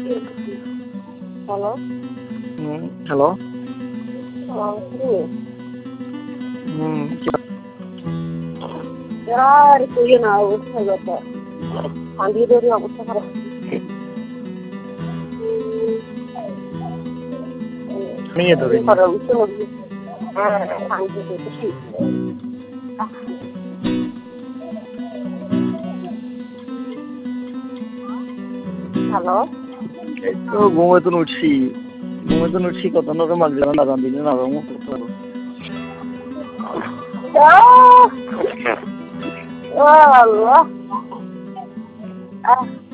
Hello. Hello. আর কইও না, অবস্থা যা ভাঙিয়ে দেওয়ারই অবস্থা খারাপ। নিয়ে ধরে করা উচিত হবে। হ্যাঁ, ভাঙিয়ে দিতেছি। হ্যালো। তো ঘুমাইতে উঠছি কত নরম মাগলাম লাগান দিনে নরম করতে আল্লাহ।